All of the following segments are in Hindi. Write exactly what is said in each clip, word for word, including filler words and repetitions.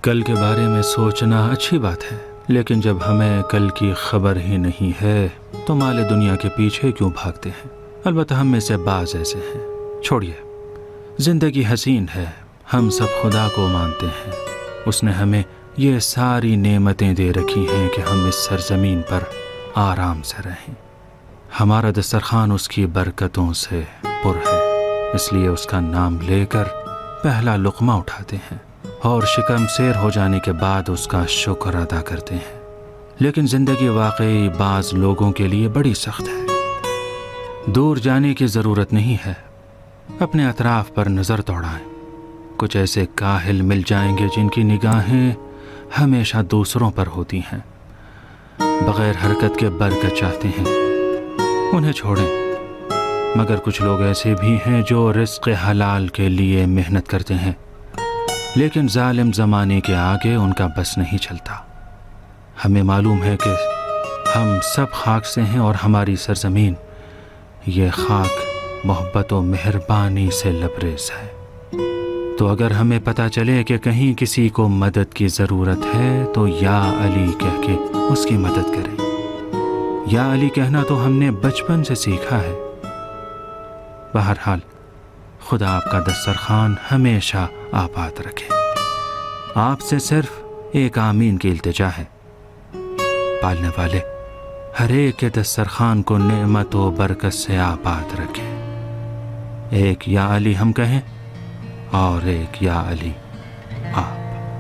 कल के बारे में सोचना अच्छी बात है, लेकिन जब हमें कल की खबर ही नहीं है तो माले दुनिया के पीछे क्यों भागते हैं। अलबत्ता हम में से बाज ऐसे हैं। छोड़िए, जिंदगी हसीन है, हम सब खुदा को मानते हैं। उसने हमें ये सारी नेमतें दे रखी हैं कि हम इस सरजमीन पर आराम से रहें। हमारा दस्तरखान उसकी बरकतों से पुर है, इसलिए उसका नाम लेकर पहला लुक़मा उठाते हैं और शिकम सेर हो जाने के बाद उसका शुक्र अदा करते हैं। लेकिन ज़िंदगी वाकई बाज़ लोगों के लिए बड़ी सख्त है। दूर जाने की ज़रूरत नहीं है, अपने अतराफ़ पर नज़र दौड़ाएं। कुछ ऐसे काहिल मिल जाएंगे जिनकी निगाहें हमेशा दूसरों पर होती हैं, बग़ैर हरकत के बरकत चाहते हैं, उन्हें छोड़ें। मगर कुछ लोग ऐसे भी हैं जो रिज़्क़ हलाल के लिए मेहनत करते हैं, लेकिन जालिम ज़माने के आगे उनका बस नहीं चलता। हमें मालूम है कि हम सब खाक से हैं और हमारी सरज़मीन ये खाक मोहब्बत और मेहरबानी से लबरेज़ है। तो अगर हमें पता चले कि कहीं किसी को मदद की ज़रूरत है तो या अली कह के उसकी मदद करें। या अली कहना तो हमने बचपन से सीखा है। बहरहाल खुदा आपका दस्तरखान हमेशा आबाद रखे। आपसे सिर्फ एक आमीन की इल्तिजा है। पालने वाले हर एक के दस्तरखान को नेमत व बरकत से आबाद रखे। एक या अली हम कहें और एक या अली आप।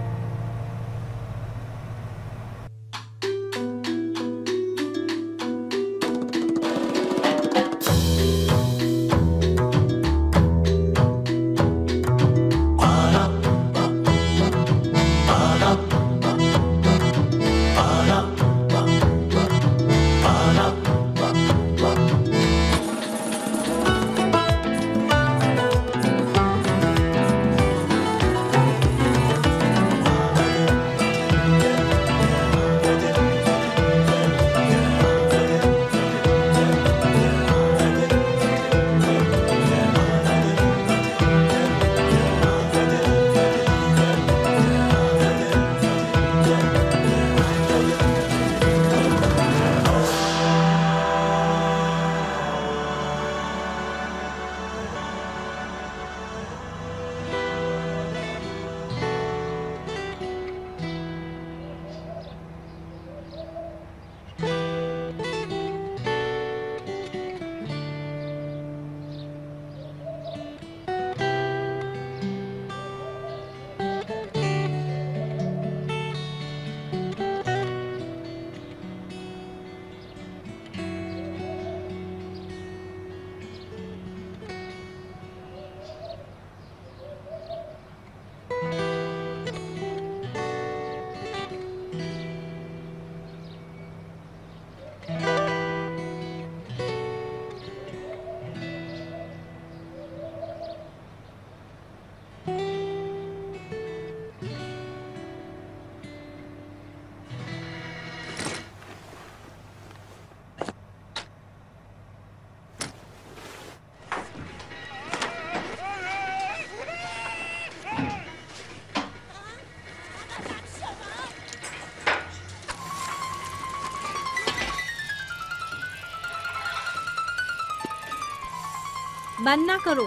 बंद ना करो,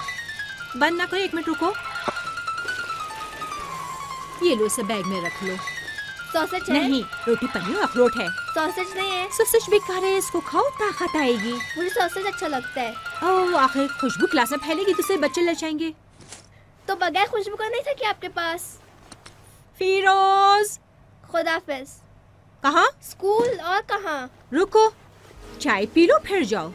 बंद ना करो, एक मिनट रुको। ये लो, इसे बैग में रख लो। सॉसेज है? नहीं, रोटी पनीर अखरोट है। सॉसेज नहीं है? सॉसेज बेकार है, इसको खाओ, ताकत आएगी। मुझे सॉसेज अच्छा लगता है। ओह, आखिर खुशबू क्लास में फैलेगी तो से बच्चे लचाएंगे। तो बगैर खुशबू का नहीं था क्या आपके पास? फिरोज, खुदाफिज। कहाँ? स्कूल और कहाँ? रुको, चाय पी लो फिर जाओ।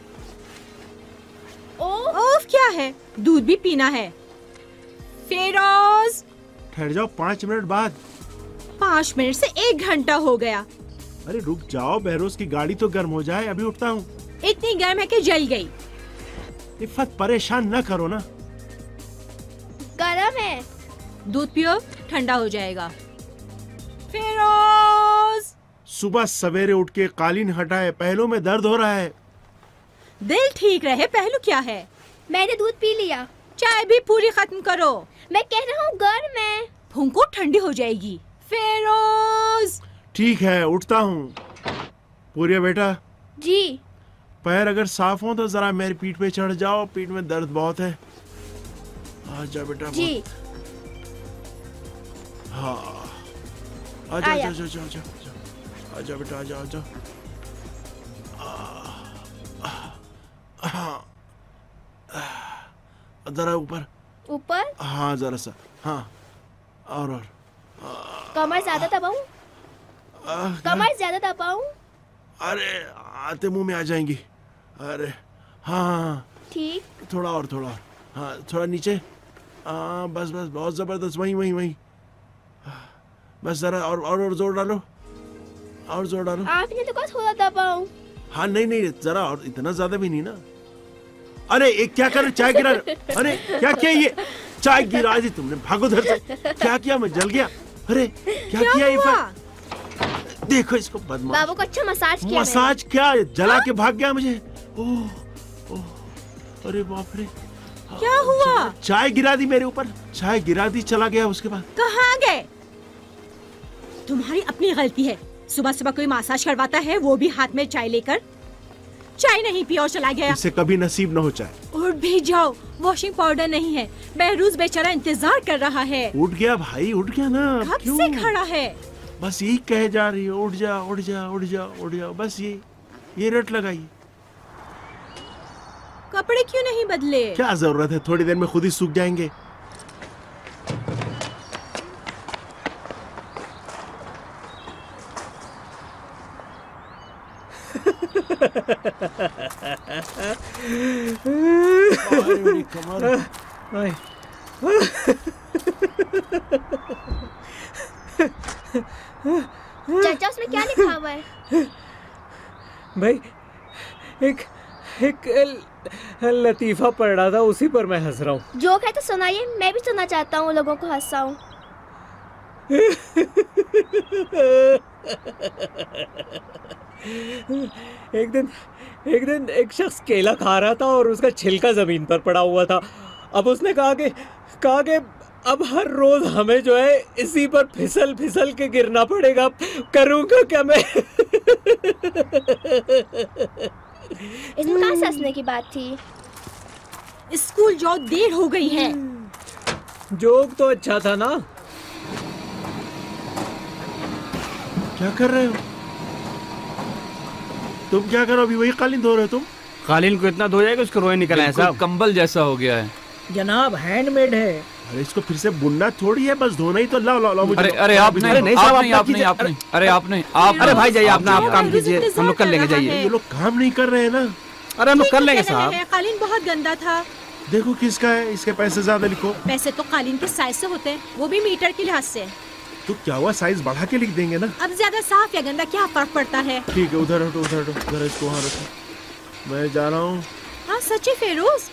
ओह, ओफ, क्या है? दूध भी पीना है। फिरोज, ठहर जाओ, पाँच मिनट बाद। पाँच मिनट से एक घंटा हो गया। अरे रुक जाओ, बहरोज की गाड़ी तो गर्म हो जाए, अभी उठता हूँ। इतनी गर्म है कि जल गई। इफ़त, परेशान न करो ना। गरम है। दूध पियो, ठंडा हो जाएगा। फिरोज, सुबह सवेरे उठ के कालीन हटाए, पहलों में दर्द हो रहा है। दिल ठीक रहे, पहलू क्या है? मैंने दूध पी लिया। चाय भी पूरी खत्म करो। मैं कह रहा हूँ गर्म है। आँखों को ठंडी हो जाएगी। फेरोज। ठीक है, उठता हूँ। पूरिया बेटा, जी। पैर अगर साफ हो तो जरा मेरी पीठ पे चढ़ जाओ, पीठ में दर्द बहुत है। आजा बेटा। जी। हाँ, आजा आया। आजा आजा आजा आजा आजा बेटा, आजा आजा। हाँ, जरा ऊपर। ऊपर। हाँ जरा सा, हाँ, और और कमर ज्यादा दबाऊं? आह, कमर ज्यादा दबाऊं? अरे आते मुंह में आ जाएंगी। अरे हाँ हाँ हाँ, ठीक। थोड़ा और थोड़ा और, हाँ थोड़ा नीचे। हाँ बस बस, बहुत जबरदस्त, वहीं वहीं वहीं। बस जरा और और और जोर डालो, और जोर डालो। आपने तो कहा थोड़ा दबाऊं। हाँ नहीं नहीं, जरा और, इतना ज्यादा भी नहीं ना। अरे एक क्या कर, चाय गिरा। अरे क्या किया ये, चाय गिरा दी तुमने, भागो उधर से। क्या किया, मैं जल गया। अरे क्या, क्या किया ये हुआ? पर? देखो इसको, बदमाश। बाबू को अच्छा मसाज किया मसाज क्या, जला के भाग गया मुझे। ओह ओह, अरे बाप रे। क्या हुआ? चाय गिरा दी मेरे ऊपर, चाय गिरा दी, चला गया उसके बाद। कहाँ गए? तुम्हारी अपनी गलती है। सुबह सुबह कोई मसाज करवाता है, वो भी हाथ में चाय लेकर। चाय नहीं पिया और चला गया। इसे कभी नसीब न हो चाय। उठ भी जाओ, वॉशिंग पाउडर नहीं है। बहरूज बेचारा इंतजार कर रहा है। उठ गया भाई, उठ गया ना। अब कब क्यों? से खड़ा है? बस यही कहे जा रही हो, उठ जा उठ जा उठ जा उठ जा, बस ये ये रट लगाई। कपड़े क्यों नहीं बदले? क्या जरूरत है, थोड़ी देर में खुद ही सूख जाएंगे। मेरी कमर। चाचा उसमें क्या लिखा हुआ है? भाई एक एक ल- लतीफा पढ़ रहा था, उसी पर मैं हंस रहा हूँ। जोक है तो सुनाइए, मैं भी सुनना चाहता हूँ, लोगों को हंसाऊं। एक दिन एक दिन एक शख्स केला खा रहा था और उसका छिलका जमीन पर पड़ा हुआ था। अब उसने कहा कि कहा कि अब हर रोज हमें जो है इसी पर फिसल फिसल के गिरना पड़ेगा, करूँगा क्या मैं? इसमें कहाँ से हंसने की बात थी? स्कूल जाओ, देर हो गई है। जोक तो अच्छा था ना। क्या कर रहे हो तुम? क्या करो, अभी वही कालीन धो रहे हो तुम? कालीन को इतना धो जाएगा उसके रोए निकल आए साहब। कंबल जैसा हो गया है जनाब, हैंडमेड है। अरे इसको फिर से बुनना थोड़ी है, बस धोना ही तो। लाओ लाओ लाओ मुझे। अरे अरे आप नहीं, अरे नहीं आप साहब, नहीं, आप आप नहीं, आप नहीं, अरे आप नहीं, आप अरे भाई जाइए, अपना आप आप काम जाइए, कीजिए, हम लोग कर लेंगे, जाइए। ये लोग काम नहीं कर रहे हैं ना। अरे हम लोग कर लेंगे ठीक है, साहब। है, कालीन बहुत गंदा था। देखो किसका है, इसके पैसे ज्यादा लिखो। पैसे तो कालीन के साइज से होते हैं, वो भी मीटर के लिहाज से। तो क्या हुआ, साइज बढ़ा के लिख देंगे ना। अब ज्यादा साफ या गंदा क्या फर्क पड़ता है? ठीक है, उधर हटो उधर हटो, उधर इसको वहाँ रखो, मैं जा रहा हूँ। हाँ सच्ची फेरोज,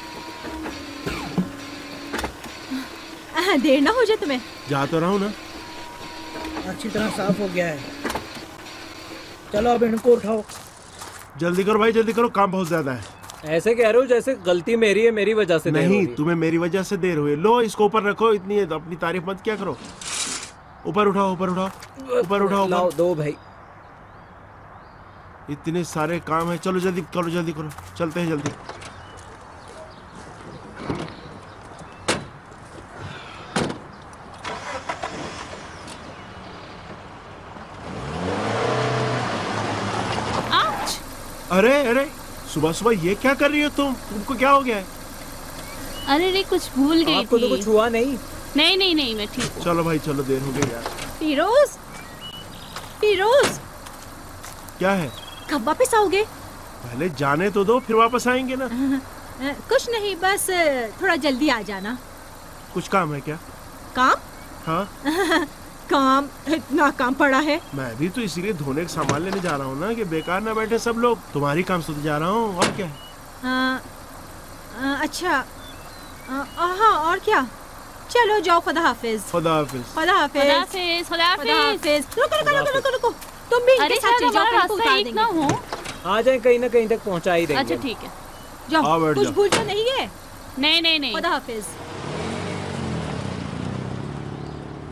देर ना हो जाए तुम्हें। जा तो रहा हूँ ना। अच्छी तरह साफ हो गया है। चलो अब इनको उठाओ। जल्दी करो भाई, जल्दी करो, काम बहुत ज्यादा है। ऐसे कह रहे हो जैसे गलती मेरी है, मेरी वजह से देर नहीं, होगी। तुम्हें मेरी वजह से देर हुई। लो इसको ऊपर रखो, इतनी है तो अपनी तारीफ मत क्या करो। ऊपर उठाओ ऊपर उठाओ ऊपर उठाओ लाओ ऊपर। दो भाई। इतने सारे काम है, चलो जल्दी करो जल्दी करो, चलते हैं जल्दी। अरे अरे, सुबह सुबह ये क्या कर रही हो तुम? तुमको क्या हो गया है? अरे रे कुछ भूल गई आपको थी। तो कुछ हुआ नहीं? नहीं नहीं नहीं, मैं ठीक हूँ। चलो भाई चलो, देर हो गई यार। फिरोज, फिरोज, क्या है? कब वापस आओगे? पहले जाने तो दो, फिर वापस आएंगे ना। अ, कुछ नहीं, बस थोड़ा जल्दी आ जाना। कुछ काम है क्या? काम? हाँ काम? इतना काम पड़ा है। मैं भी तो इसीलिए धोने का सामान लेने जा रहा हूँ ना, कि बेकार ना बैठे सब लोग। तुम्हारी काम से तो जा रहा हूँ, और क्या है? आ, आ, अच्छा, आ, हाँ और क्या? चलो जाओ, खुदा हाफिज। खुदा हाफिज। खुदा हाफिज। खुदा हाफिज, खुदा खुदा हाफिज। हाफिज। रुको रुको रुको रुको रुको, तुम भी अरे इनके साथ शायद चल जाओ, हमारा फिर इनको रास्ता उतार एक ना देंगे। हो। आ जाए, कहीं ना कहीं तक पहुंचा ही देंगे। अच्छा ठीक है। आओ, जाओ, बैठ कुछ जाओ। भूल तो नहीं है? नहीं नहीं नहीं। खुदा हाफिज।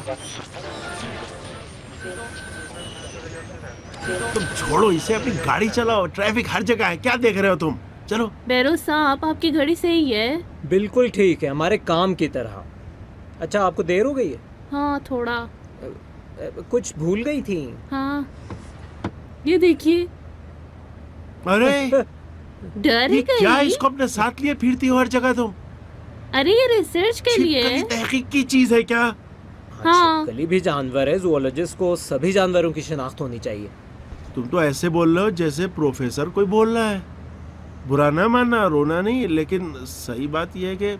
तुम छोड़ो इसे, अपनी गाड़ी चलाओ, ट्रैफिक हर जगह है, क्या देख रहे हो तुम? चलो। बेरोज साहब आपकी घड़ी सही है। बिल्कुल ठीक है, हमारे काम की तरह। अच्छा आपको देर हो गई है? हाँ थोड़ा। कुछ भूल गई थी? हाँ ये देखिए। अरे डर ये गई। क्या है? इसको अपने साथ लिए फिरती हो हर जगह तुम? अरे ये रिसर्च के लिए। छिपकली तहकीक की चीज है क्या? हाँ। छिपकली भी जानवर है, जूलॉजिस्ट को सभी जानवरों की शिनाख्त होनी चाहिए। तुम तो ऐसे बोल रहे हो जैसे प्रोफेसर कोई बोल रहा है। बुरा ना मानना, रोना नहीं, लेकिन सही बात यह है कि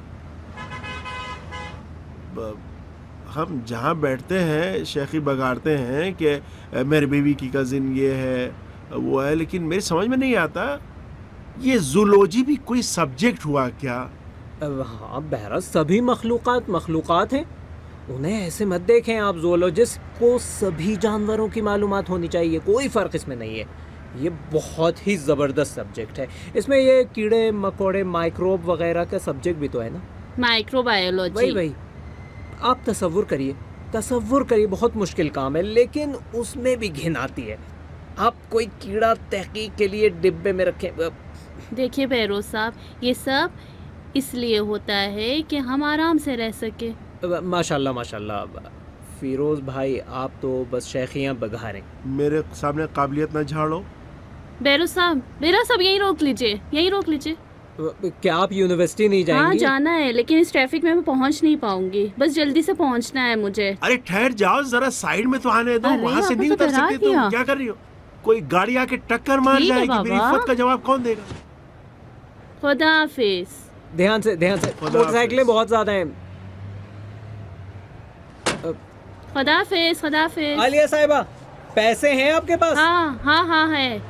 हम जहाँ बैठते हैं शेखी बगाड़ते हैं कि मेरे बीवी की कजिन ये है वो है, लेकिन मेरी समझ में नहीं आता ये जूलॉजी भी कोई सब्जेक्ट हुआ क्या? हाँ बहरहाल सभी मखलूक़ात मखलूक़ात हैं, उन्हें ऐसे मत देखें आप। जूलॉजिस्ट को सभी जानवरों की मालूमात होनी चाहिए, कोई फ़र्क इसमें नहीं है। ये बहुत ही ज़बरदस्त सब्जेक्ट है। इसमें ये कीड़े मकोड़े माइक्रोब वगैरह का सब्जेक्ट भी तो है ना, माइक्रोबायोलॉजी। वही वही आप तसव्वुर करिए, तसव्वुर करिए, बहुत मुश्किल काम है, लेकिन उसमें भी घिन आती है। आप कोई कीड़ा तहकीक के लिए डिब्बे में रखें। देखिए बेरोज साहब, ये सब इसलिए होता है कि हम आराम से रह सके। माशाल्लाह माशाल्लाह। फिरोज भाई आप तो बस शेखियाँ बघारें। मेरे सामने काबिलियत ना झाड़ो। बेरोज साहब, बेरोज साहब यहीं रोक लीजिए, यहीं रोक लीजिए। क्या आप यूनिवर्सिटी नहीं जाएंगी? हाँ जाना है, लेकिन इस ट्रैफिक में मैं पहुंच नहीं पाऊंगी, बस जल्दी से पहुंचना है मुझे। अरे ठहर जाओ जरा, साइड में तो आने दो, वहाँ से नहीं उतर सकते तुम? क्या कर रही हो? कोई गाड़ी आके टक्कर मार जाएगी, मेरी इज्जत का जवाब कौन देगा? खुदा हाफिज। ध्यान से ध्यान से, मोटरसाइकिलें बहुत ज्यादा हैं। खुदा हाफिज, खुदा हाफिज। आलिया साहिबा पैसे हैं आपके पास? हाँ हाँ हाँ है।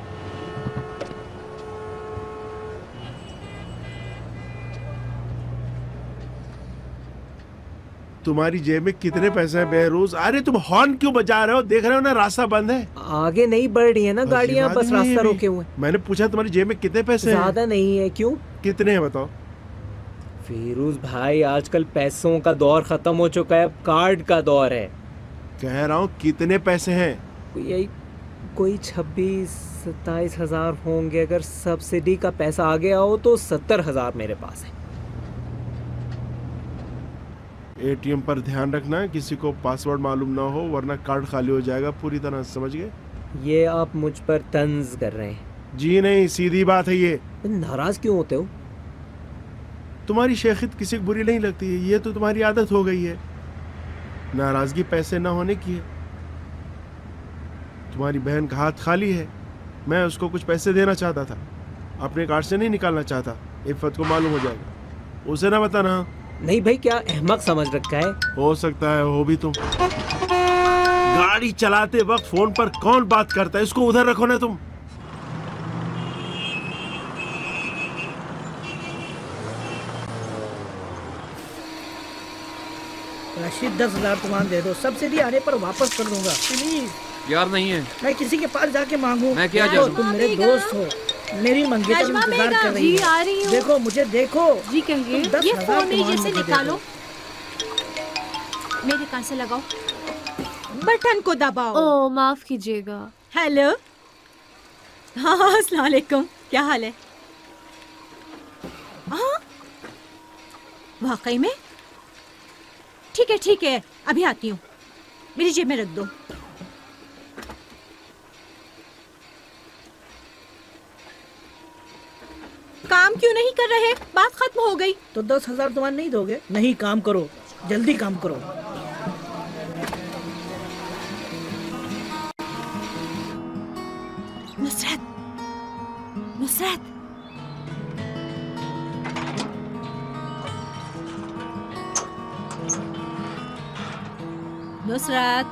तुम्हारी जेब में कितने पैसे हैं बेरोज? अरे तुम हॉर्न क्यों बजा रहे हो? देख रहे हो ना रास्ता बंद है। आगे नहीं बढ़ रही है ना गाड़ियाँ, बस रास्ता रोके हुए। मैंने पूछा तुम्हारी जेब में कितने पैसे हैं? ज्यादा नहीं है। क्यों? कितने हैं बताओ? फिरोज भाई आजकल पैसों का दौर खत्म हो चुका है, अब कार्ड का दौर है। कह रहा हूँ कितने पैसे हैं? यही कोई छब्बीस सत्ताईस हजार होंगे। अगर सब्सिडी का पैसा आ गया हो तो सत्तर हजार मेरे पास है। एटीएम पर ध्यान रखना किसी को पासवर्ड मालूम ना हो, वरना कार्ड खाली हो जाएगा पूरी तरह, समझ गए? ये आप मुझ पर तंज कर रहे हैं? जी नहीं, सीधी बात है ये। नाराज क्यों होते हो? तुम्हारी शेखियत किसी को बुरी नहीं लगती है, ये तो तुम्हारी आदत हो गई है। नाराजगी पैसे ना होने की है। तुम्हारी बहन का हाथ खाली है, मैं उसको कुछ पैसे देना चाहता था, अपने कार्ड से नहीं निकालना चाहता। इफ़त को मालूम हो जाएगा, उसे ना बताना। नहीं भाई, क्या अहमक समझ रखा है? हो सकता है हो भी तुम। गाड़ी चलाते वक्त फोन पर कौन बात करता है? इसको उधर रखो ना तुम। रशीद दस हजार तुम्हारा दे दो, सब्सिडी आने पर वापस कर दूंगा प्लीज। यार नहीं है, मैं किसी के पास जाके मांगू? मैं क्या जानूं? तुम मेरे दोस्त हो, मेरी मंगेतर इंतजार कर रही है। आ रही हूँ। देखो मुझे देखो। जी कहिए। ये फोन नीचे से निकालो, मेरे कान से लगाओ, बटन को दबाओ। ओह माफ कीजिएगा। हेलो, हाँ अस्सलाम वालेकुम, क्या हाल है? हाँ वाकई में? ठीक है ठीक है, अभी आती हूँ, मेरी जेब में रख दो। काम क्यों नहीं कर रहे? बात खत्म हो गई। तो दस हजार तुम्हारे नहीं दोगे? नहीं, काम करो, जल्दी काम करो। नुसरत, नुसरत, नुसरत,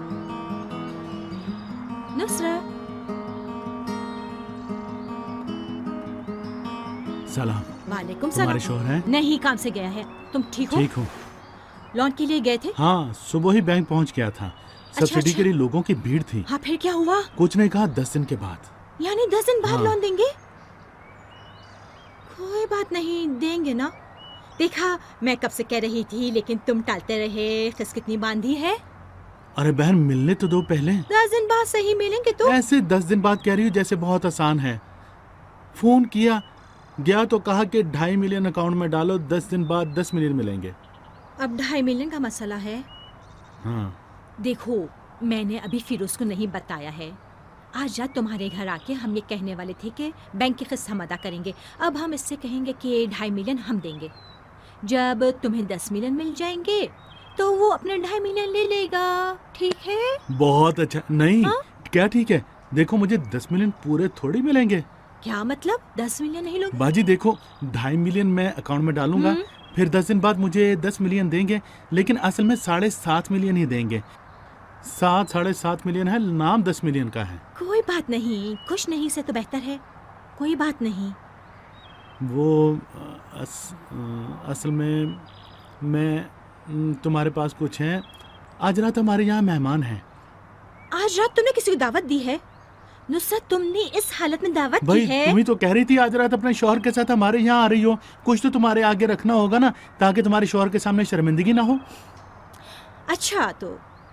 नुसरत। सलाम। वालेकुम सलाम। तुम्हारे शोहर हैं? नहीं, काम से गया है। तुम ठीक हो? ठीक हूँ। लोन के लिए गए थे? हाँ, सुबह ही बैंक पहुँच गया था। सब्सिडी अच्छा। के लिए लोगों की भीड़ थी। हाँ फिर क्या हुआ? कुछ नहीं कहा, दस दिन के बाद। यानी दस दिन बाद हाँ। लोन देंगे? कोई बात नहीं, देंगे ना। देखा, मैं कब से कह रही थी, लेकिन तुम टालते रहे। किस कितनी बांधी है? अरे बहन मिलने तो दो पहले। दस दिन बाद सही मिलेंगे तो। ऐसे दस दिन बाद कह रही हूँ जैसे बहुत आसान है। फोन किया गया तो कहा कि ढाई मिलियन अकाउंट में डालो, दस दिन बाद दस मिलियन मिलेंगे। अब ढाई मिलियन का मसला है। हाँ देखो मैंने अभी फिरोज को नहीं बताया है। आज रात तुम्हारे घर आके हम ये कहने वाले थे कि बैंक की किस्त हम अदा करेंगे। अब हम इससे कहेंगे कि ढाई मिलियन हम देंगे। जब तुम्हें दस मिलियन मिल जाएंगे तो वो अपने ढाई मिलियन ले लेगा। ठीक है? बहुत अच्छा। नहीं हा? क्या ठीक है? देखो मुझे दस मिलियन पूरे थोड़ी मिलेंगे। क्या मतलब? दस मिलियन नहीं लोगे? बाजी देखो ढाई मिलियन मैं अकाउंट में डालूंगा, फिर दस दिन बाद मुझे दस मिलियन देंगे, लेकिन असल में साढ़े सात मिलियन ही देंगे। सात साढ़े सात मिलियन है, नाम दस मिलियन का है। कोई बात नहीं, कुछ नहीं से तो बेहतर है। कोई बात नहीं। वो अस, असल में मैं तुम्हारे पास कुछ है। आज रात हमारे यहाँ मेहमान हैं। आज रात तुमने किसी को दावत दी है? नुसरत तुमने इस हालत में दावत भाई की है? तुम ही तो कह रही थी आज रात अपने शौहर के साथ हमारे यहाँ आ रही हो। कुछ तो तुम्हारे आगे रखना होगा ना, ताकि तुम्हारे शौहर के सामने शर्मिंदगी ना हो। अच्छा तो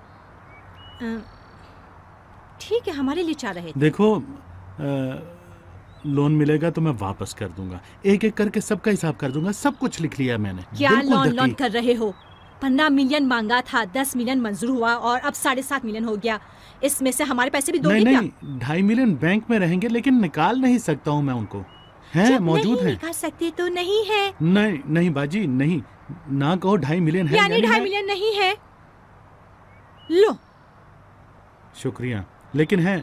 ठीक है, हमारे लिए चाह रहे थे। देखो आ, लोन मिलेगा तो मैं वापस कर दूंगा, एक एक करके सबका हिसाब कर दूंगा। सब कुछ लिख लिया मैंने। क्या लोन लोन कर रहे हो? पंद्रह मिलियन मांगा था, दस मिलियन मंजूर हुआ और अब साढ़े सात मिलियन हो गया। इसमें से हमारे पैसे भी दोगे क्या? नहीं, ढाई मिलियन बैंक में रहेंगे, लेकिन निकाल नहीं सकता हूँ मैं उनको। है मौजूद है। निकाल सकते तो नहीं है। नहीं नहीं बाजी नहीं, ना कहो ढाई मिलियन है। यानी ढाई मिलियन नहीं है? लो शुक्रिया, लेकिन है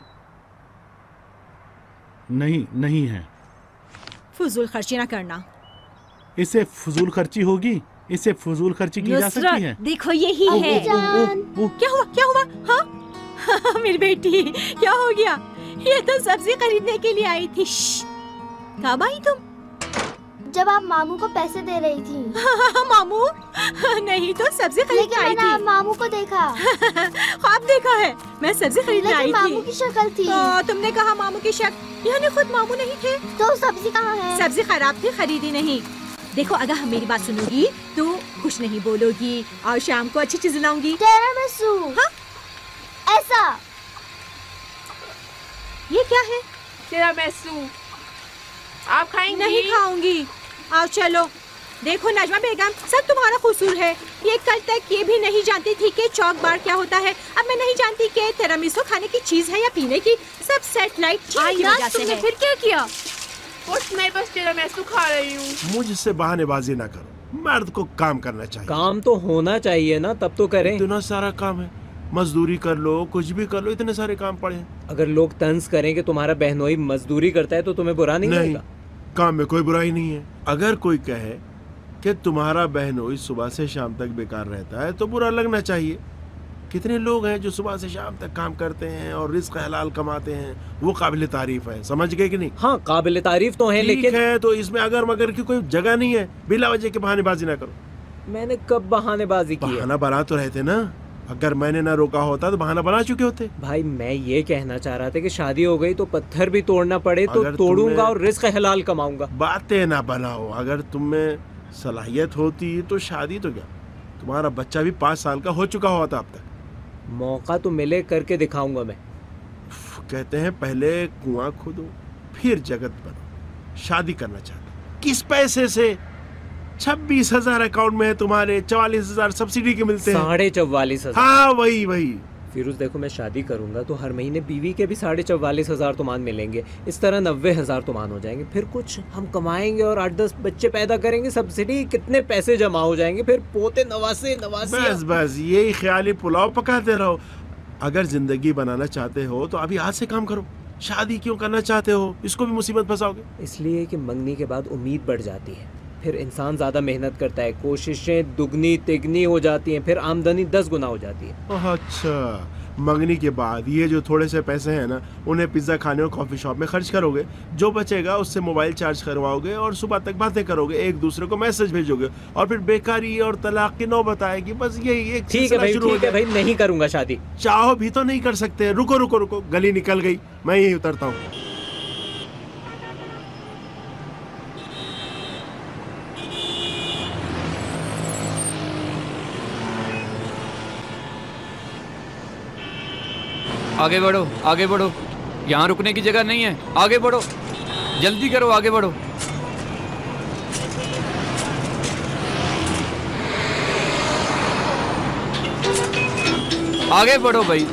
नहीं नहीं है। फजूल खर्ची ना करना। इससे फजूल खर्ची होगी? इससे फजूल खर्ची की जा सकती है? देखो यही है। ओ, ओ, ओ, ओ, क्या हुआ क्या हुआ? हाँ मेरी बेटी क्या हो गया? ये तो सब्जी खरीदने के लिए आई थी। कब आई तुम? जब आप मामू को पैसे दे रही थी। हाँ, मामू नहीं तो सब्जी खरीदने आई थी। मामू को देखा। ख्वाब देखा है? मैं सब्जी खरीदने आई थी। मामू की शक्ल थी। तो तुमने कहा मामू की शक्ल, यानी खुद मामू नहीं थे। तो सब्जी कहाँ है? सब्जी खराब थी, खरीदी नहीं। देखो अगर हम मेरी बात सुनोगी तो कुछ नहीं बोलोगी और शाम को अच्छी चीज लाऊंगी। टिरामिसू। हाँ? ऐसा। ये क्या है? टिरामिसू। आप खाएंगी? नहीं खाऊंगी। आओ चलो। देखो नजमा बेगम, सब तुम्हारा कसूर है। ये कल तक ये भी नहीं जानती थी कि चौक बार क्या होता है। अब मैं नहीं जानती कि टिरामिसू खाने की चीज है या पीने की। सब सेटेलाइट चीनी की वजह से है। फिर क्या किया? मैं बस टिरामिसू खा रही हूँ। मुझसे बहानेबाजी ना करो, मर्द को काम करना चाहिए। काम तो होना चाहिए ना, तब तो करें। इतना सारा काम है, मजदूरी कर लो, कुछ भी कर लो, इतने सारे काम पड़े हैं। अगर लोग तंज करें कि तुम्हारा बहनोई मजदूरी करता है तो तुम्हें बुरा नहीं, नहीं लगेगा? काम में कोई बुराई नहीं है। अगर कोई कहे कि तुम्हारा बहनोई सुबह से शाम तक बेकार रहता है तो बुरा लगना चाहिए। कितने लोग हैं जो सुबह से शाम तक काम करते हैं और रिस्क हलाल कमाते हैं, वो काबिल तारीफ है। समझ गए कि नहीं? हाँ काबिल तारीफ तो है, लेकिन है तो इसमें अगर मगर की कोई जगह नहीं है। बिला वजह के बहानेबाजी ना करो। मैंने कब बहानेबाजी की? बहाना बना तो रहते ना। अगर मैंने ना रोका होता तो बहाना बना चुके होते। भाई मैं ये कहना चाह रहा था कि शादी हो गई तो पत्थर भी तोड़ना पड़े तो तोड़ूंगा और रिस्क हलाल कमाऊंगा। बातें ना बनाओ। अगर तुम में सलाहियत होती तो शादी तो क्या, तुम्हारा बच्चा भी पाँच साल का हो चुका होता अब तक। मौका तो मिले करके दिखाऊंगा मैं। कहते हैं पहले कुआं खोदो फिर जगत बनो। शादी करना चाहते किस पैसे से? छब्बीस हजार अकाउंट में है तुम्हारे, चवालीस हजार सब्सिडी के मिलते हैं। साढ़े चौवालीस हजार। हाँ वही वही। फिरोज देखो मैं शादी करूंगा तो हर महीने बीवी के भी साढ़े चौवालीस हजार तुमान मिलेंगे। इस तरह नब्बे हजार तुमान हो जाएंगे। फिर कुछ हम कमाएंगे और आठ दस बच्चे पैदा करेंगे, सब्सिडी कितने पैसे जमा हो जाएंगे। फिर पोते नवासे नवासे। बस बस यही ख्याली पुलाव पकाते रहो। अगर जिंदगी बनाना चाहते हो तो अभी आज से काम करो। शादी क्यों करना चाहते हो? इसको भी मुसीबत फंसाओगे। इसलिए कि मंगनी के बाद उम्मीद बढ़ जाती है, फिर इंसान ज्यादा मेहनत करता है, कोशिशें दुगनी तिगनी हो जाती हैं, फिर आमदनी दस गुना हो जाती है। अच्छा, मंगनी के बाद ये जो थोड़े से पैसे हैं ना, उन्हें पिज्जा खाने और कॉफी शॉप में खर्च करोगे। जो बचेगा उससे मोबाइल चार्ज करवाओगे और सुबह तक बातें करोगे, एक दूसरे को मैसेज भेजोगे और फिर बेकारी और तलाक की नौबत आएगी। बस यही एक ठीक है भाई, ठीक है भाई, नहीं करूंगा शादी। चाहो भी तो नहीं कर सकते। रुको रुको रुको, गली निकल गई, मैं यही उतरता हूँ। आगे बढ़ो, आगे बढ़ो, यहाँ रुकने की जगह नहीं है, आगे बढ़ो, जल्दी करो, आगे बढ़ो। आगे बढ़ो भाई।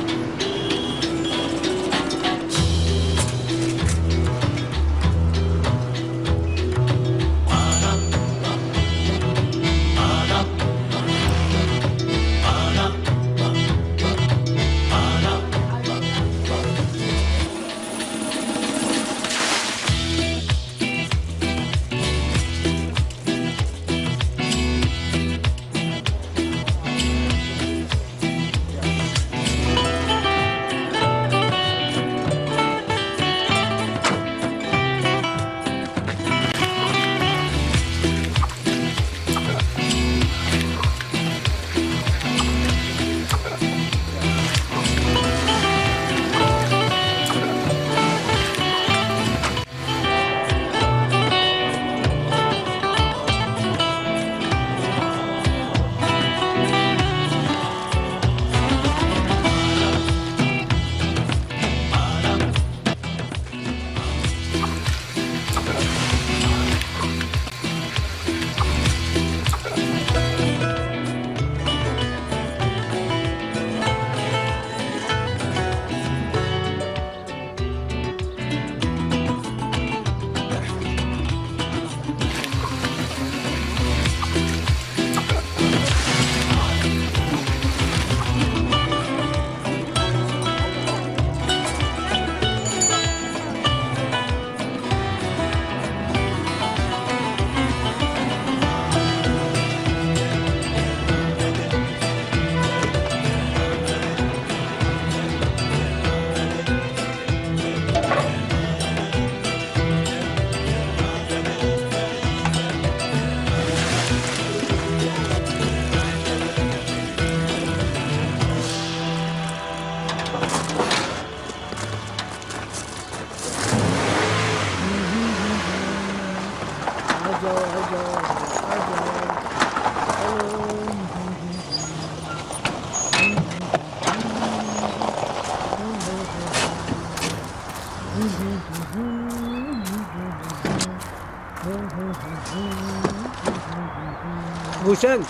भूषण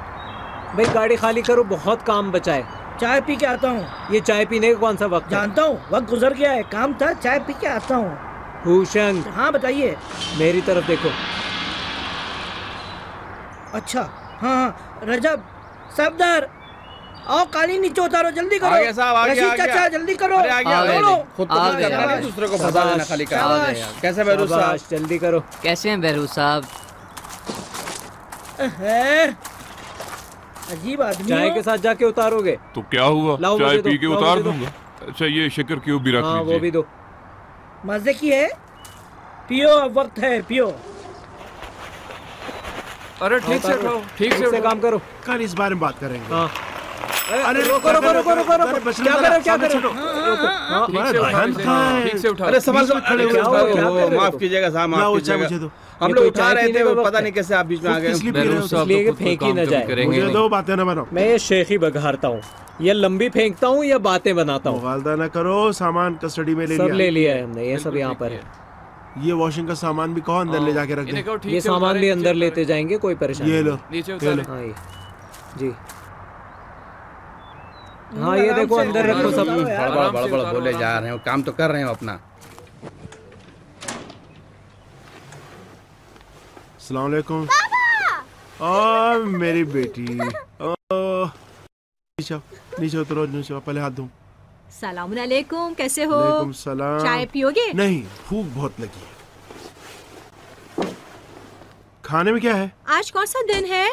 भाई गाड़ी खाली करो, बहुत काम बचा है। चाय पी के आता हूँ। ये चाय पीने का कौन सा वक्त? जानता हूँ, वक्त गुजर गया है, काम था, चाय पी के आता हूँ। भूषण। हाँ बताइए। मेरी तरफ देखो। अच्छा हाँ हाँ रजब सरदार आओ, काली नीचे उतारो, जल्दी करो। आ गया साहब, आ गया, आ गया। चाचा जल्दी करो। अरे आ गया, आ गया। खुद तो आ कुछ करना नहीं, दूसरे को फंसा देना खाली काम। कैसे बहरूज साहब? जल्दी करो। कैसे हैं बहरूज साहब? अजीब आदमी। चाय के साथ जाके उतारोगे तो क्या हुआ? चाय पी के उतार दूंगा। अच्छा ये शक्कर क्यूब भी रख लीजिए। हाँ वो भी दो। मजे की है, पियो, अब वक्त है, पियो। अरे ठीक से उठाओ, ठीक से काम करो। कल इस बारे में बात करेंगे। हाँ। अरे रोको रोको रोको रोको रोको, क्या करो क्या करो? ठीक से उठाओ। अरे संभाल कर खड़े हो, माफ कीजिएगा साहब, माफ कीजिएगा। हम लोग उठा रहे थे, पता नहीं कैसे आप बीच में आ गए। इसलिए फेंकी न जाए। मुझे दो बातें न बनाओ। मैं ये शेखी बघारता हूँ, या लंबी फेंकता हूँ या बातें बनाता हूँ। मुगालदा न करो, सामान कस्टडी में ले लिया। सब ले लिया है हमने, ये सब यहाँ पर है। ये वॉशिंग का सामान भी कहो अंदर ले जाके रख दे। ये सामान भी अंदर लेते जाएंगे, कोई परेशानी ये लो, नीचे उतारो। हाँ ये जी हाँ ये देखो अंदर रखो सब। बड़ा बड़ा बड़ा बोले जा रहे हो, काम तो कर रहे हो अपना। अस्सलाम वालेकुम। ओ मेरी बेटी, ओ नीचे नीचे उतरो, नीचे पहले हाथ धो। सलाम अलैकुम, कैसे हो? वालेकुम सलाम। चाय पियोगे? नहीं, भूख बहुत लगी है। खाने में क्या है? आज कौन सा दिन है?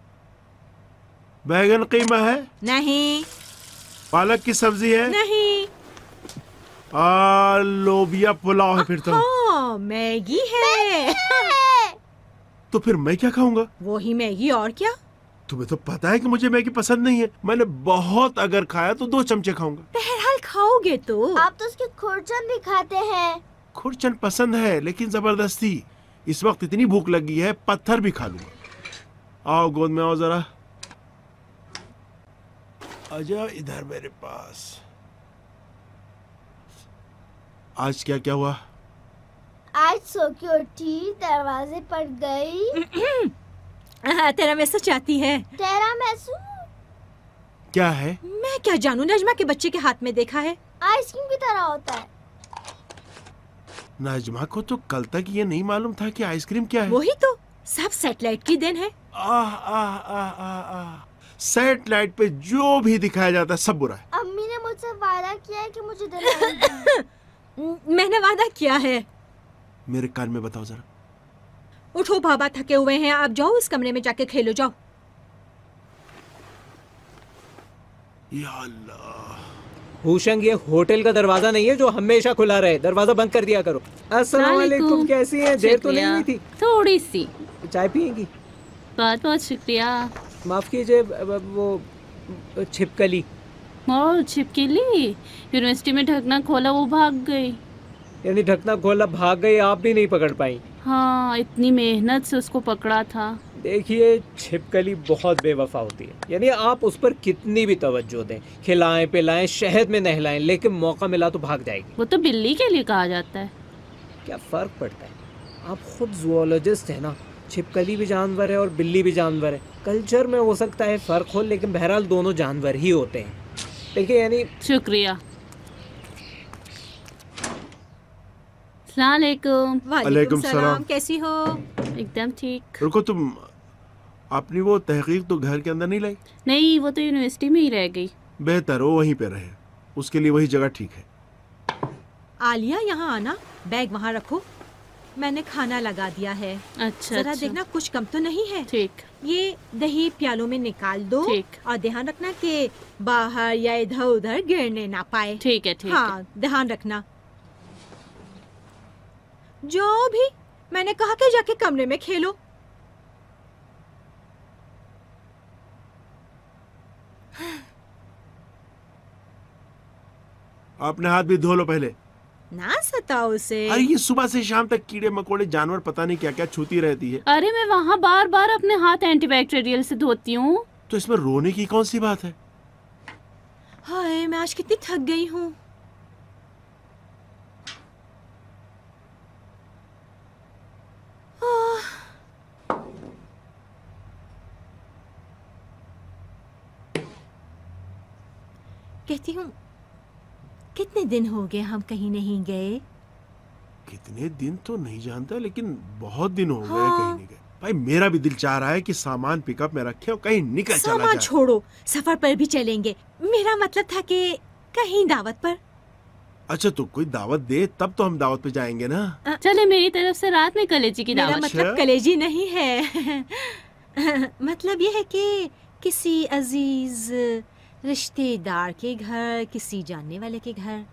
बैगन कीमा है? नहीं। पालक की सब्जी है? नहीं। आ, लोबिया पुलाव है फिर तो। हाँ, मैगी है। तो फिर मैं क्या खाऊंगा? वो ही मैगी, और क्या? तुम्हें तो पता है कि मुझे मैगी पसंद नहीं है। मैंने बहुत अगर खाया तो दो चमचे खाऊंगा। बहरहाल खाओगे तो। आप तो उसके खुरचन भी खाते हैं। खुरचन पसंद है लेकिन जबरदस्ती। इस वक्त इतनी भूख लगी है, पत्थर भी खा लूंगा। आओ गोद में आओ जरा, आजा इधर मेरे पास। आज क्या क्या हुआ? आज सो के उठी, दरवाजे पर गई। तेरा मैसू चाहती है? तेरा मैसू क्या है? मैं क्या जानूं, नजमा के बच्चे के हाथ में देखा है। आइसक्रीम की तरह होता है। नजमा को तो कल तक ये नहीं मालूम था कि आइसक्रीम क्या है। वही तो, सब सैटेलाइट की देन है। आह आह आह आह आह। सैटेलाइट पे जो भी दिखाया जाता है सब बुरा है। अम्मी ने मुझसे वादा किया है कि मुझे दिलाएगी। मैंने वादा किया है। मेरे कान में बताओ जरा। उठो, बाबा थके हुए हैं, आप जाओ उस कमरे में जाके खेलो, जाओ। या अल्लाह। हुशंग, ये होटल का दरवाजा नहीं है जो हमेशा खुला रहे, दरवाजा बंद कर दिया करो। अस्सलाम वालेकुम, कैसी हैं? देर तो नहीं हुई थी? थोड़ी सी। चाय पिएंगी? बहुत बहुत शुक्रिया। माफ कीजिए, वो छिपकली। और छिपकली यूनिवर्सिटी में ढकना खोला, वो भाग गई। यानी ढकना खोला भाग गई, आप भी नहीं पकड़ पाई? हाँ, इतनी मेहनत से उसको पकड़ा था। देखिए, छिपकली बहुत बेवफा होती है। यानी आप उस पर कितनी भी तवज्जो दें, खिलाएं पिलाएं, शहद में नहलाएं, लेकिन मौका मिला तो भाग जाएगी। वो तो बिल्ली के लिए कहा जाता है। क्या फर्क पड़ता है? आप खुद जूलॉजिस्ट है ना। छिपकली भी जानवर है और बिल्ली भी जानवर है। कल्चर में हो सकता है फर्क हो, लेकिन बहरहाल दोनों जानवर ही होते हैं। देखिए, यानी शुक्रिया। अस्सलामुअलैकुम। वालेकुम सलाम, कैसी हो? एकदम ठीक। रुको, तुम अपनी वो तहकीक तो घर के अंदर नहीं लाई? नहीं, वो तो यूनिवर्सिटी में ही रह गई। बेहतर हो वहीं पे रहे, उसके लिए वही जगह ठीक है। आलिया, यहाँ आना, बैग वहाँ रखो, मैंने खाना लगा दिया है। अच्छा, जरा अच्छा। देखना कुछ कम तो नहीं है। ठीक। ये दही प्यालों में निकाल दो। ठीक। और ध्यान रखना कि बाहर या इधर उधर गिरने ना पाए। ठीक है, ठीक हाँ, ध्यान रखना। जो भी मैंने कहा कि जाके कमरे में खेलो। अपने हाथ भी धो लो पहले। ना सताओ उसे। अरे ये सुबह से शाम तक कीड़े मकोड़े जानवर पता नहीं क्या क्या छूती रहती है। अरे मैं वहाँ बार बार अपने हाथ एंटीबैक्टीरियल से धोती हूँ। तो इसमें रोने की कौन सी बात है? हाय, मैं आज कितनी थक गई हूँ। कहती हूँ, कितने दिन हो गए हम कहीं नहीं गए। कितने दिन तो नहीं जानता, लेकिन बहुत दिन हो गए हाँ। कहीं नहीं गए। भाई मेरा भी दिल चाह रहा है कि सामान पिकअप में रखे और कहीं निकल चला जाए। सामान छोड़ो, सफर पर भी चलेंगे। मेरा मतलब था कि कहीं दावत पर। अच्छा, तो कोई दावत दे तब तो हम दावत पे जाएंगे ना। चले, मेरी तरफ से रात में कलेजी की दावत। मेरा मतलब कलेजी नहीं है। मतलब ये है कि किसी अजीज रिश्तेदार के घर, किसी जानने वाले के घर।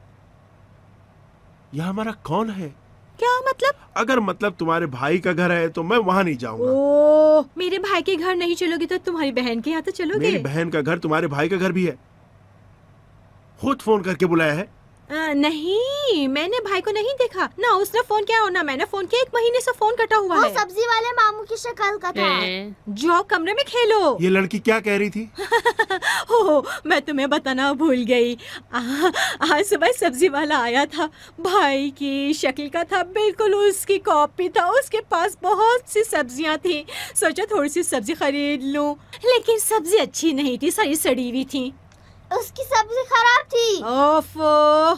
यह हमारा कौन है? क्या मतलब? अगर मतलब तुम्हारे भाई का घर है तो मैं वहाँ नहीं जाऊंगा। ओ, मेरे भाई के घर नहीं चलोगे तो तुम्हारी बहन के यहाँ तो चलोगे। मेरी बहन का घर तुम्हारे भाई का घर भी है। खुद फोन करके बुलाया है? आ, नहीं, मैंने भाई को नहीं देखा ना, उसने फोन किया और ना मैंने फोन किया। एक महीने से फोन कटा हुआ है। वो सब्जी वाले मामू की शक्ल का था। जाओ कमरे में खेलो। ये लड़की क्या कह रही थी? हो, मैं तुम्हें बताना भूल गई। आ, आज सुबह सब्जी वाला आया था, भाई की शक्ल का था, बिल्कुल उसकी कॉपी था। उसके पास बहुत सी सब्जियां थी, सोचा थोड़ी सी सब्जी खरीद लूं, लेकिन सब्जी अच्छी नहीं थी, सारी सड़ी हुई थी। उसकी सब्जी खराब थी। ओफो।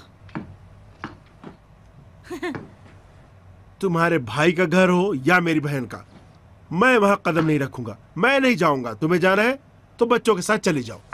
तुम्हारे भाई का घर हो या मेरी बहन का, मैं वहां कदम नहीं रखूंगा। मैं नहीं जाऊंगा। तुम्हें जाना है तो बच्चों के साथ चले जाओ।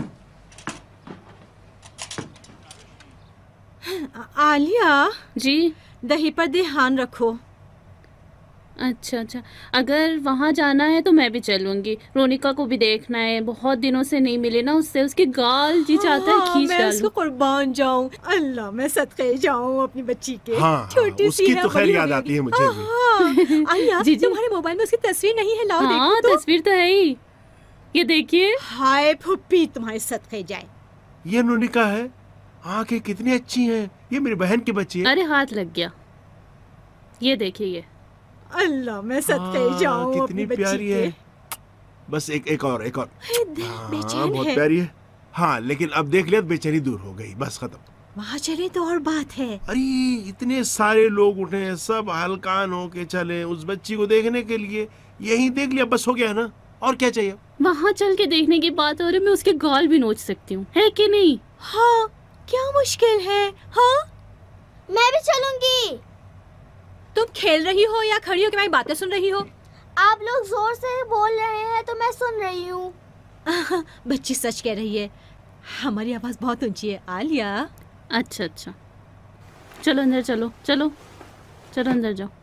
आलिया जी, दही पर ध्यान रखो। अच्छा अच्छा, अगर वहाँ जाना है तो मैं भी चलूंगी। रोनिका को भी देखना है, बहुत दिनों से नहीं मिले ना उससे। उसके गाल जी चाहता है खींच डालूं। मैं उसको कुर्बान जाऊं। अल्लाह, मैं सदके जाऊं अपनी बच्ची के। हाँ, छोटी उसकी सी है, तो खैर याद आती है मुझे भी। हाँ, आलिया, जी, जी। तुम्हारे मोबाइल में उसकी तस्वीर नहीं है? लाओ हाँ, देखो तो। तस्वीर तो है ही, ये देखिए। हाय फुप्पी, तुम्हारे सदके जाए। ये रोनिका है, आंखें कितनी अच्छी हैं। ये मेरी बहन की बच्ची है। अरे हाथ लग गया। ये देखिए, ये अल्लाह, मैं सदके जाऊं कितनी प्यारी है। बस एक एक और एक और। हाँ, बहुत प्यारी है। हाँ, लेकिन अब देख लिया बेचैनी दूर हो गई, बस खत्म। वहाँ चले तो और बात है। अरे इतने सारे लोग उठे हैं, सब हलकान होके चले उस बच्ची को देखने के लिए। यही देख लिया बस हो गया ना, और क्या चाहिए? वहाँ चल के देखने की बात हो रही, मैं उसके गाल भी नोच सकती हूँ, है कि नहीं? हाँ, क्या मुश्किल है? हाँ, मैं भी चलूंगी। तुम खेल रही हो या खड़ी हो कि मैं बातें सुन रही हो? आप लोग जोर से बोल रहे हैं तो मैं सुन रही हूँ। बच्ची सच कह रही है, हमारी आवाज बहुत ऊंची है। आलिया। अच्छा अच्छा, चलो अंदर, चलो चलो चलो अंदर जाओ।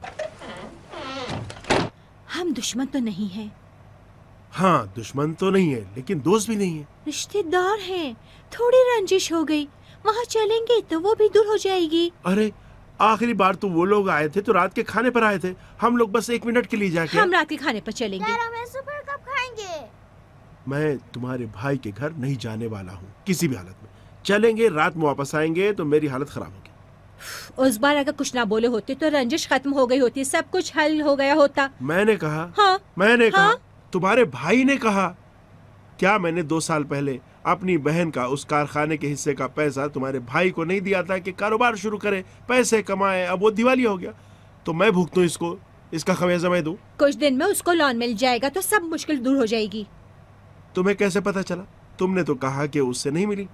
हम दुश्मन तो नहीं है। हाँ, दुश्मन तो नहीं है, लेकिन दोस्त भी नहीं है। रिश्तेदार हैं। थोड़ी रंजिश हो गई, वहाँ चलेंगे तो वो भी दूर हो जाएगी। अरे आखिरी बार तो वो लोग आए थे तो रात के खाने पर आए थे, हम लोग बस एक मिनट के लिए जाके। हम रात के खाने पर चलेंगे। यार हम सुपर कब खाएंगे? मैं तुम्हारे भाई के घर नहीं जाने वाला हूँ किसी भी हालत में। चलेंगे, रात में वापस आएंगे तो मेरी हालत खराब होगी। उस बार अगर कुछ ना बोले होते तो रंजिश खत्म हो गई होती, सब कुछ हल हो गया होता। मैंने कहा हाँ, मैंने हाँ? कहा तुम्हारे भाई ने कहा। क्या मैंने दो साल पहले अपनी बहन का उस कारखाने के हिस्से का पैसा तुम्हारे भाई को नहीं दिया था कि कारोबार शुरू करे, पैसे कमाए? अब वो दिवालिया हो गया तो मैं भुगतूं इसको, इसका खमियाजा मैं दूं? कुछ दिन में उसको लोन मिल जाएगा तो सब मुश्किल दूर हो जाएगी। तुम्हें कैसे पता चला? तुमने तो कहा कि उससे नहीं मिली।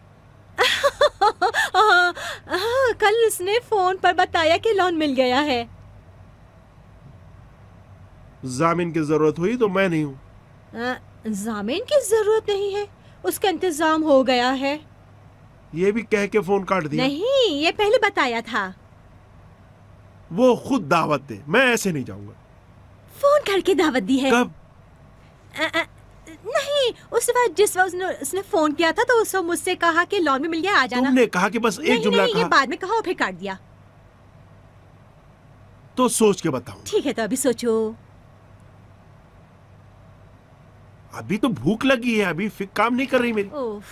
हाँ, हाँ, कल उसने फोन पर बताया कि लोन मिल गया है। जामीन की जरूरत हुई तो मैं नहीं हूँ। जामीन की जरूरत नहीं है, उसका इंतजाम हो गया है। ये भी कह के फोन काट दिया? नहीं, ये पहले बताया था। वो खुद दावत दे, मैं ऐसे नहीं जाऊंगा। फोन करके दावत दी है? कब? आ, आ, नहीं, उस वक्त जिस वक्त उसने, उसने फोन किया था तो उस वक्त मुझसे कहा कि लोन में मिल गया, आ जाना। तुमने कहा कि बस एक जुमला कहा। ये बाद में कहा और फिर काट दिया। तो सोच के बताऊं। ठीक है, तो अभी सोचो। अभी तो भूख लगी है, अभी फिर काम नहीं कर रही मेरी।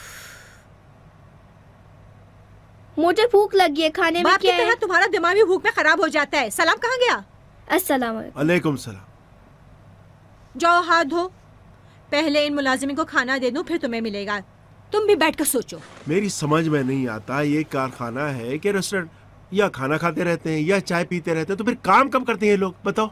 मुझे भूख लगी है, खाने में क्या है? तुम्हारा दिमाग भी भूख में खराब हो जाता है। सलाम कहाँ गया? अस्सलाम वालेकुम सलाम। जाओ हाथ धो। पहले इन मुलाजिमिन को खाना दे दूं, फिर तुम्हें मिलेगा। तुम भी बैठ कर सोचो। मेरी समझ में नहीं आता, ये कारखाना है कि रेस्टोरेंट? या खाना खाते रहते हैं या चाय पीते रहते हैं, तो फिर काम कब करते हैं लोग, बताओ?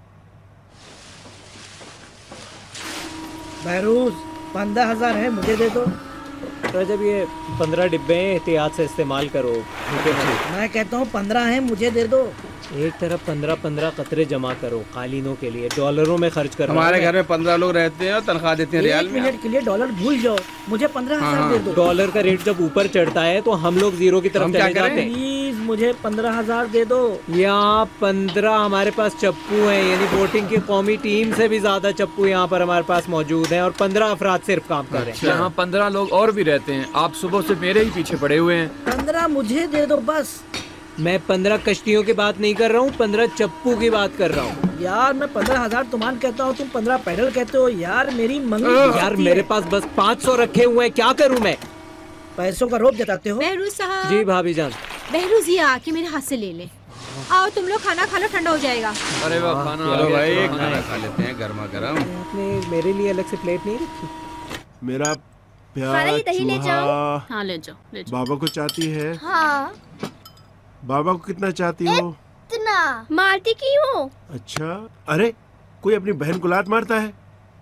बहरूज पंद्रह हजार है, मुझे दे दो। रजब ये पंद्रह डिब्बे हैं, एहतियात से इस्तेमाल करो। मैं कहता हूँ पंद्रह है, मुझे दे दो। एक तरफ पंद्रह पंद्रह कतरे जमा करो कालीनों के लिए, डॉलरों में खर्च करो। हमारे घर में पंद्रह लोग रहते हैं और तनख्वाह देते हैं रियाल में। एक मिनट के लिए डॉलर भूल जाओ, मुझे पंद्रह हजार दे दो। डॉलर का रेट जब ऊपर चढ़ता है तो हम लोग जीरो की तरफ चले जाते हैं। प्लीज मुझे पंद्रह हजार दे दो। यहाँ पंद्रह हमारे पास चप्पू हैं, यानी वोटिंग की कौमी टीम से भी ज्यादा चप्पू यहाँ पर हमारे पास मौजूद हैं, और पंद्रह अफराद सिर्फ काम कर रहे हैं। यहाँ पंद्रह लोग और भी रहते हैं, आप सुबह से मेरे ही पीछे पड़े हुए हैं। पंद्रह मुझे दे दो बस। मैं पंद्रह कश्तियों की बात नहीं कर रहा हूँ, पंद्रह चप्पू की बात कर रहा हूँ। यार मैं पंद्रह हजार तुमान कहता हूँ, तुम पंद्रह पैडल कहते हो। यार मेरी मंगनी यार मेरे पास बस पाँच सौ रखे हुए हैं, क्या करूँ मैं? पैसों का रोप जताते हो? बहरूज साहब। जी भाभी जान। बहरूज ये आके मेरे हाथ से ले ले। आओ तुम लोग खाना खा लो, ठंडा हो जाएगा। अरे वाह, खाना चलो भाई खाना खा लेते हैं गर्मा गर्म। आपने मेरे लिए अलग से प्लेट नहीं रखी? मेरा प्यार चूहा। हाँ ले जाओ, ले जाओ। बाबा को चाहती है? हाँ। बाबा को कितना चाहती हो? इतना। मारती क्यों हो? अच्छा, अरे कोई अपनी बहन को लात मारता है?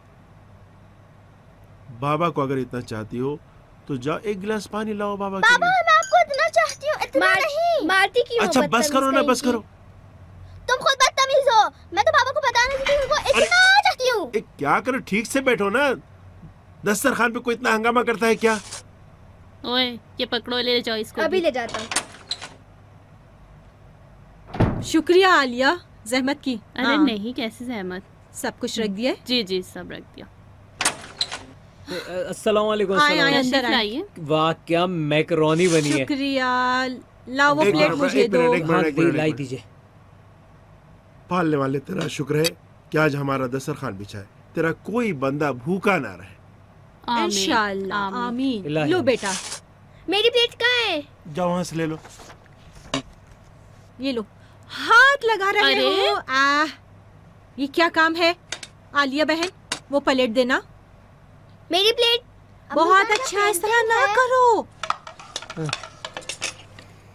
बाबा को अगर इतना चाहती हो तो जाओ एक गिलास पानी लाओ बाबा के लिए। बाबा मैं आपको इतना चाहती हूँ, इतना मार, नहीं। मारती क्यों? अच्छा बस करो ना, बस करो। तुम खुद बदतमीज हो। मैं तो बाबा को बताने के लिए इतना चाहती हूँ। क्या करो, ठीक से बैठो ना। दस्तरखान पे कोई इतना हंगामा करता है क्या? ओए ये पकड़ो, ले जाओ इसको। अभी ले जाता हूँ। शुक्रिया आलिया, जहमत की। अरे हाँ। नहीं, कैसे जहमत? सब कुछ रख दिया? जी जी सब रख दिया। अस्सलाम वालेकुम। अंदर आइए। वाह क्या मैकरोनी बनी है। शुक्रिया, लाओ वो प्लेट मुझे दो। लाई दीजिए। पालने वाले तेरा शुक्र है कि आज हमारा दस्तरखान बिछा है, तेरा कोई बंदा भूखा ना रहे। इंशाअल्लाह, आमीन। लो बेटा। मेरी प्लेट कहाँ है? जाओ वहाँ से ले लो। ये लो। हाथ लगा रहे हो? आ, ये क्या काम है? आलिया बहन वो प्लेट देना। मेरी प्लेट। बहुत अच्छा, इस तरह ना करो।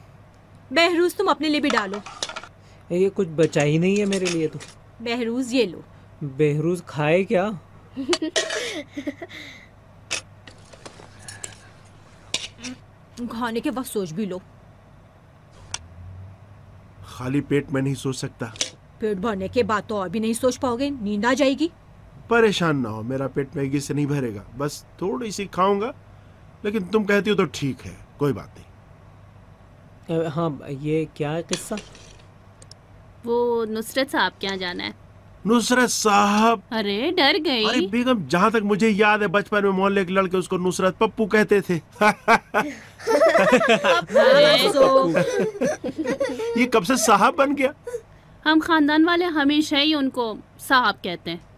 बहरूज तुम अपने लिए भी डालो। ये कुछ बचा ही नहीं है मेरे लिए तो। बहरूज ये लो। बहरूज खाए क्या? खाने के वक्त सोच भी लो। खाली पेट में नहीं सोच सकता। पेट भरने के बाद तो और भी नहीं सोच पाओगे, नींद आ जाएगी। परेशान ना हो, मेरा पेट मैगी से नहीं भरेगा, बस थोड़ी सी खाऊंगा। लेकिन तुम कहती हो तो ठीक है, कोई बात नहीं। हाँ, ये क्या किस्सा? वो नुसरत साहब के यहाँ जाना है। नुसरत साहब? अरे डर गई। अरे बेगम, जहाँ तक मुझे याद है बचपन में मोहल्ले के लड़के उसको नुसरत पप्पू कहते थे। ये कब से साहब बन गया? हम खानदान वाले हमेशा ही उनको साहब कहते हैं।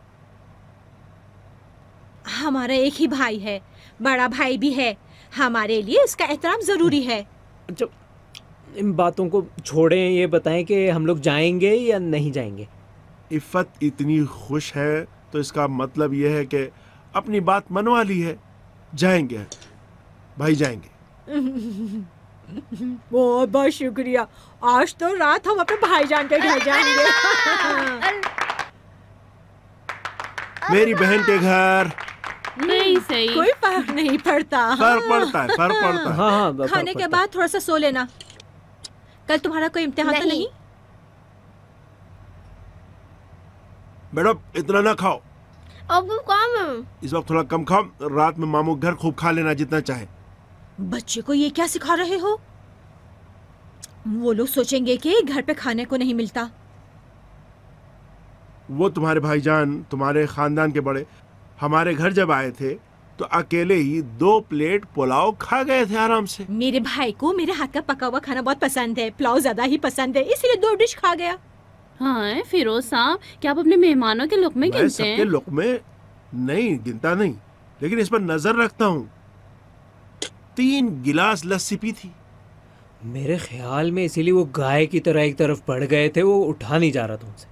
हमारा एक ही भाई है, बड़ा भाई भी है, हमारे लिए उसका एहतराम जरूरी है। अच्छा, इन बातों को छोड़ें, ये बताएं कि हम लोग जाएंगे या नहीं जाएंगे। इफ़त इतनी खुश है तो इसका मतलब ये है कि अपनी बात मनवा ली है। जाएंगे भाई, जाएंगे। बहुत बहुत शुक्रिया। आज तो रात हम अपने भाईजान के घर जाएंगे। मेरी बहन के घर। नहीं सही, कोई फर्क नहीं पड़ता। फर्क पड़ता है, फर्क पड़ता है। हाँ, हाँ, खाने के बाद थोड़ा सा सो लेना। कल तुम्हारा कोई इम्तिहान तो नहीं? मैडम, इतना ना खाओ। अब कम इस वक्त थोड़ा कम खाओ, रात में मामू घर खूब खा लेना जितना चाहे। बच्चे को ये क्या सिखा रहे हो? वो लोग सोचेंगे कि घर पे खाने को नहीं मिलता। वो तुम्हारे भाईजान, तुम्हारे खानदान के बड़े, हमारे घर जब आए थे तो अकेले ही दो प्लेट पुलाव खा गए थे आराम से। मेरे भाई को मेरे हाथ का पका हुआ खाना बहुत पसंद है, पुलाव ज्यादा ही पसंद है, इसलिए दो डिश खा गया। हाँ फिरोज साहब, क्या आप अपने मेहमानों के लुक़मे गिनते हैं? सबके लुक़मे नहीं गिनता नहीं, लेकिन इस पर नजर रखता हूँ। तीन गिलास लस्सी पी थी मेरे ख्याल में, इसीलिए वो गाय की तरह एक तरफ पड़ गए थे, वो उठा नहीं जा रहा था उनसे।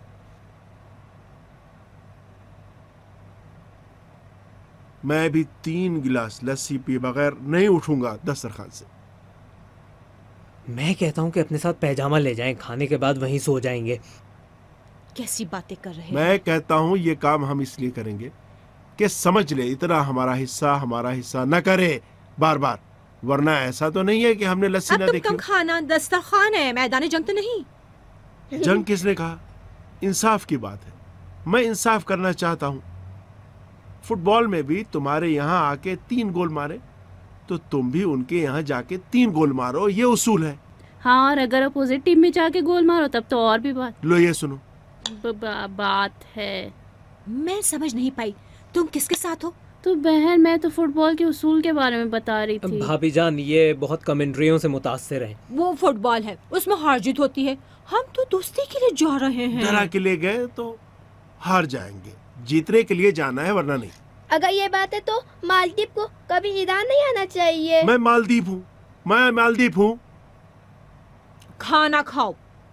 मैं भी तीन गिलास लस्सी पिए बगैर नहीं उठूंगा दस्तरखान से। मैं कहता हूँ कि अपने साथ पैजामा ले जाएं, खाने के बाद वहीं सो जाएंगे। कैसी बातें कर रहे हैं? मैं कहता हूँ ये काम हम इसलिए करेंगे कि समझ ले, इतना हमारा हिस्सा हमारा हिस्सा न करे बार बार, वरना ऐसा तो नहीं है कि हमने लस्सी अब ना तुम देखी। कम खाना, दस्तरखान है, मैदान जंग तो नहीं। जंग किसने कहा? इंसाफ की बात है, मैं इंसाफ करना चाहता हूँ। फुटबॉल में भी तुम्हारे यहाँ आके तीन गोल मारे तो तुम भी उनके यहाँ जाके तीन गोल मारो, ये उसूल है। हाँ, और अगर अपोजिट टीम में जाके गोल मारो तब तो और भी बात। लो ये सुनो, ब, बा, बात है। मैं समझ नहीं पाई, तुम किसके साथ हो? तो बहन, मैं तो फुटबॉल के उसूल के बारे में बता रही थी। भाभी जान, ये बहुत कमेंट्रियों से मुतासिर है। वो फुटबॉल है, उसमें हार जीत होती है, हम तो दोस्ती के लिए जा रहे हैं। डरा के लिए गए तो हार जाएंगे, जीतने के लिए जाना है वरना नहीं। अगर ये बात है तो मालदीव को कभी ईरान नहीं आना चाहिए। मैं मालदीव हूँ, मैं मालदीव हूँ। खाना खाओ,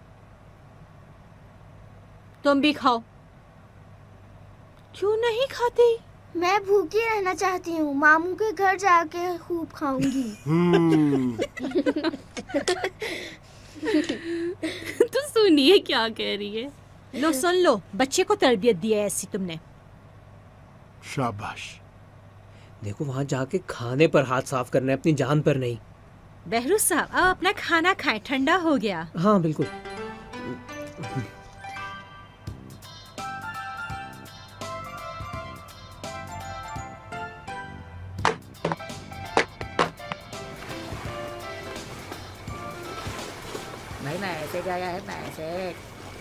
तुम भी खाओ। क्यों नहीं खाती? मैं भूखी रहना चाहती हूँ, मामू के घर जाके खूब खाऊंगी। तो सुनिए क्या कह रही है। लो सुन लो, बच्चे को तरबियत दी है ऐसी तुमने। शाबाश। देखो, वहाँ जाके खाने पर हाथ साफ करना है, अपनी जान पर नहीं। बहरूज साहब, अब अपना खाना खाएं, ठंडा हो गया। हाँ बिल्कुल। भाई मैसेज आया है, मैसेज।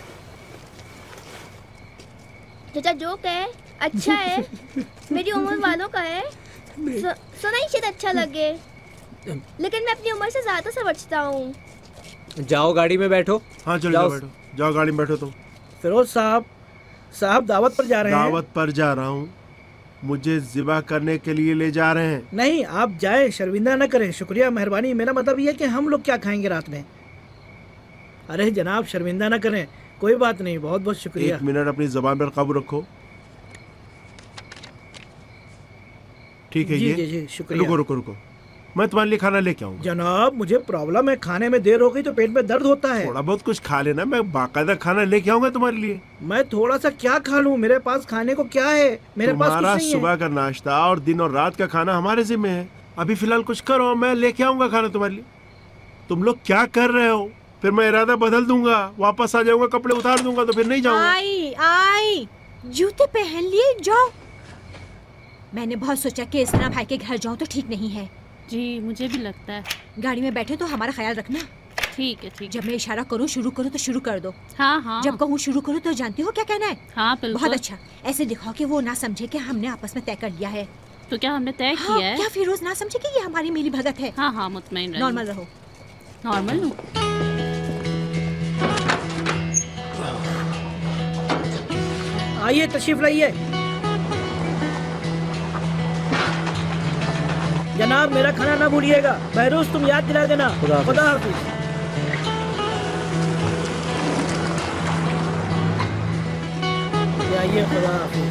चाचा जोक है, अच्छा है, मेरी उम्र वालों का है, सुना ही शायद अच्छा लगे, लेकिन मैं अपनी उम्र से ज्यादा समझता हूँ। जाओ गाड़ी में बैठो। हाँ चलो जाओ, बैठो, जाओ गाड़ी में बैठो। तुम फिरोज साहब, साहब दावत पर जा रहे हैं। दावत पर जा रहा हूँ, मुझे ज़िबा करने के लिए ले जा रहे हैं। नहीं, आप जाए, शर्मिंदा न करें। शुक्रिया, मेहरबानी। मेरा मतलब ये है कि हम लोग क्या खाएंगे रात में। अरे जनाब, शर्मिंदा न करें, कोई बात नहीं, बहुत बहुत शुक्रिया। एक मिनट अपनी ज़बान पर काबू रखो, ठीक है? जी, ये जी, जी, शुक्रिया। रुको रुको रुको, मैं तुम्हारे लिए खाना लेके आऊंगा। जनाब मुझे प्रॉब्लम है, खाने में देर हो गई तो पेट में दर्द होता है। थोड़ा बहुत कुछ खा लेना, मैं बाकायदा खाना लेके आऊंगा तुम्हारे लिए। मैं थोड़ा सा क्या खा लूं, मेरे पास खाने को क्या है? मेरे पास कुछ नहीं है। सुबह का नाश्ता और दिन और रात का खाना हमारे जिम्मे है। अभी फिलहाल कुछ करो, मैं लेके आऊंगा खाना तुम्हारे लिए। तुम लोग क्या कर रहे हो? फिर मैं इरादा बदल दूंगा, वापस आ जाऊंगा, कपड़े उतार दूंगा तो फिर नहीं जाऊंगा। आई आई जूते पहन लिए, जाओ। मैंने बहुत सोचा कि इस तरह भाई के घर जाऊं तो ठीक नहीं है। जी मुझे भी लगता है। गाड़ी में बैठे तो हमारा ख्याल रखना। ठीक है ठीक। जब मैं इशारा करूं शुरू करो तो शुरू कर दो। हाँ हाँ। जब कहूँ शुरू करो तो जानती हो क्या कहना है? हाँ बिल्कुल। बहुत अच्छा, ऐसे दिखाओ कि वो ना समझे कि हमने आपस में तय कर लिया है। तो क्या हमने तय हाँ, किया है? क्या फिरोज ना समझे कि ये हमारी मिली भगत है? हाँ हाँ मुतमईन रहो। नॉर्मल रहो। नॉर्मल हूँ। आइए तशरीफ लाइए। जनाब मेरा खाना ना भूलिएगा। बहरोज तुम याद दिला देना। खुदा हाफिज। आइए खुदा हाफिज।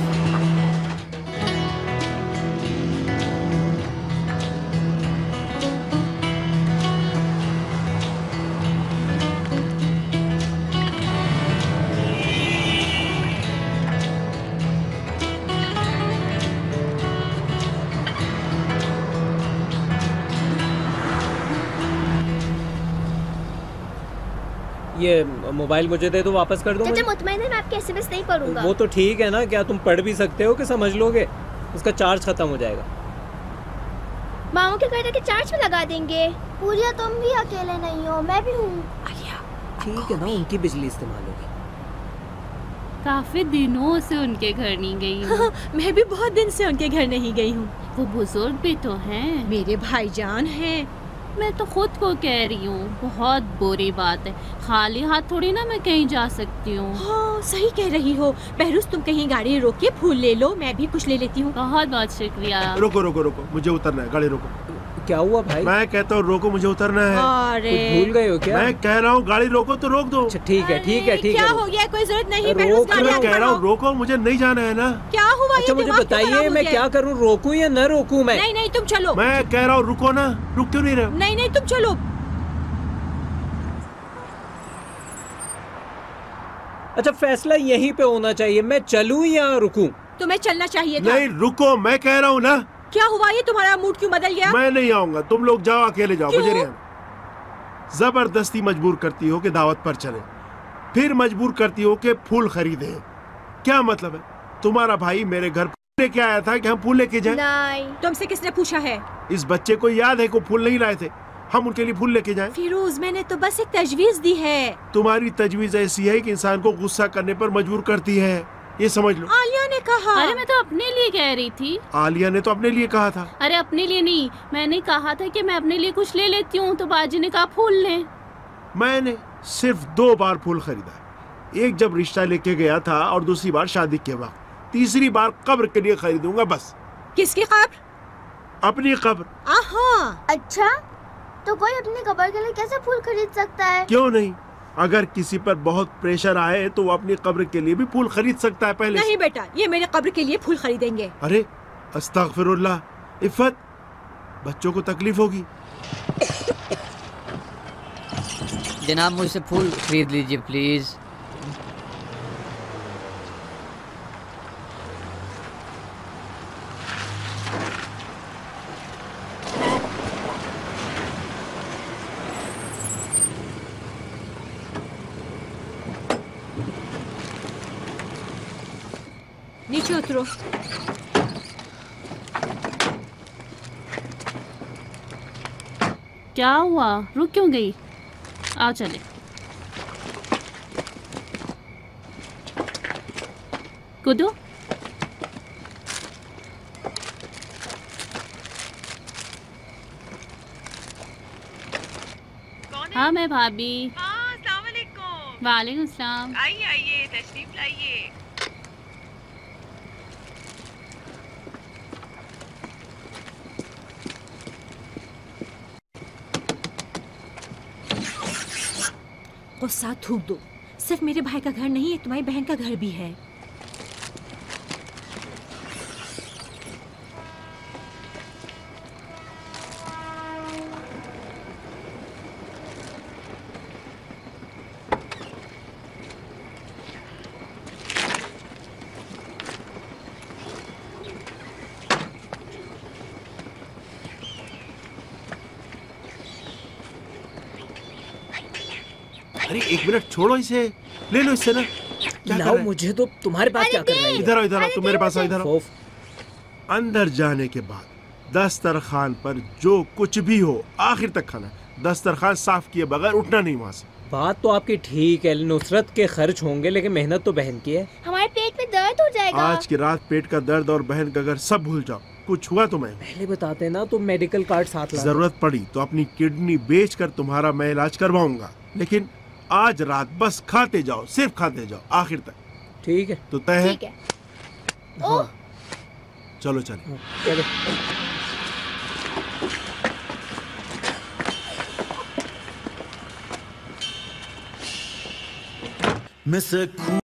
ये मोबाइल मुझे दे दो, वापस कर दो। चाचा मुतमईन है, मैं आपके एसएमएस नहीं पढ़ूंगा। वो तो ठीक है ना, क्या तुम पढ़ भी सकते हो कि समझ लोगे? उसका चार्ज खत्म हो जाएगा। मामू के घर के चार्ज में लगा देंगे। पूरिया तुम भी अकेले नहीं हो, मैं भी हूँ। ठीक है ना, उनकी बिजली इस्तेमाल होगी। काफी दिनों से उनके घर नहीं गई हूँ। मैं भी बहुत दिन से उनके घर नहीं गई हूँ। वो बुजुर्ग भी तो हैं। मेरे भाईजान हैं। मैं तो खुद को कह रही हूँ, बहुत बुरी बात है। खाली हाथ थोड़ी ना मैं कहीं जा सकती हूँ। हाँ सही कह रही हो। बहरूज तुम कहीं गाड़ी रोक के फूल ले लो, मैं भी कुछ ले लेती हूँ। बहुत बहुत शुक्रिया। रोको रोको रोको, मुझे उतरना है, गाड़ी रोको। क्या हुआ भाई? मैं कहता हूँ रोको, मुझे उतरना है। अरे भूल गए हो क्या? मैं कह रहा हूँ गाड़ी रोको तो रोक दो। ठीक है ठीक है ठीक है। क्या हो गया? कोई जरूरत नहीं। मैं कह रहा हूँ रोको, मुझे नहीं जाना है ना। क्या हुआ? अच्छा मुझे बताइए मैं क्या करूँ, रोकूं या न रोकूं? मैं नहीं नहीं तुम चलो। मैं कह रहा हूँ रुको ना, रुक क्यों नहीं रहे? नहीं नहीं तुम चलो। अच्छा फैसला यहीं पे होना चाहिए, मैं चलूं या रुकूं? तुम्हें चलना चाहिए था। नहीं रुको, मैं कह रहा हूँ ना। क्या हुआ? ये तुम्हारा मूड क्यों बदल गया? मैं नहीं आऊंगा, तुम लोग जाओ, अकेले जाओ। मुझे नहीं आना। जबरदस्ती मजबूर करती हो कि दावत पर चले, फिर मजबूर करती हो कि फूल खरीदे। क्या मतलब है? तुम्हारा भाई मेरे घर लेके आया था कि हम फूल लेके जाएं? नहीं। तुमसे किसने पूछा है? इस बच्चे को याद है कि फूल नहीं लाए थे, हम उनके लिए फूल लेके जाएं? फिरोज मैंने तो बस एक तजवीज दी है। तुम्हारी तजवीज ऐसी है कि इंसान को गुस्सा करने पर मजबूर करती है, ये समझ लो। आलिया ने कहा। अरे मैं तो अपने लिए कह रही थी। आलिया ने तो अपने लिए कहा था। अरे अपने लिए नहीं, मैंने कहा था कि मैं अपने लिए कुछ ले लेती हूँ, तो बाजी ने कहा फूल लें। मैंने सिर्फ दो बार फूल खरीदा, एक जब रिश्ता लेके गया था और दूसरी बार शादी के वक्त। तीसरी बार कब्र के लिए खरीदूंगा बस। किसकी कब्र? अपनी कब्र। आहा। अच्छा तो कोई अपनी कब्र के लिए कैसे फूल खरीद सकता है? क्यों नहीं, अगर किसी पर बहुत प्रेशर आए तो वो अपनी कब्र के लिए भी फूल खरीद सकता है पहले। नहीं बेटा, ये मेरे कब्र के लिए फूल खरीदेंगे। अरे अस्तगफिरुल्लाह, इफ़त, बच्चों को तकलीफ होगी। जनाब मुझसे फूल खरीद लीजिए प्लीज। नीचे उतरो। क्या हुआ, रुक क्यों गई? आओ चले। कूदो। हाँ मैं भाभी। हाँ, अस्सलाम वालेकुम। वालेकुम सलाम। आइए आइए, तशरीफ लाइए। गुस्सा थूक दो। सिर्फ मेरे भाई का घर नहीं है, तुम्हारी बहन का घर भी है। अरे एक मिनट छोड़ो इसे, ले लो इससे ना। क्या लाओ मुझे तो तुम्हारे पास क्या कर रहा है? इधर आओ इधर आओ, तुम मेरे पास आओ इधर आओ। अंदर जाने के बाद दस्तरखान पर जो कुछ भी हो आखिर तक खाना। दस्तरखान साफ किए बगैर उठना नहीं वहाँ से। बात तो आपकी ठीक है, नुसरत के खर्च होंगे लेकिन मेहनत तो बहन की है। हमारे पेट में दर्द हो जाएगा। आज की रात पेट का दर्द और बहन का घर सब भूल जाओ। कुछ हुआ तुम्हें पहले बताते ना, तुम मेडिकल कार्ड साथ ला। जरूरत पड़ी तो अपनी किडनी बेचकर तुम्हारा मैं इलाज करवाऊंगा, लेकिन आज रात बस खाते जाओ, सिर्फ खाते जाओ आखिर तक। ठीक है तो तय है? ठीक है। हाँ। चलो चलो चलो। मैं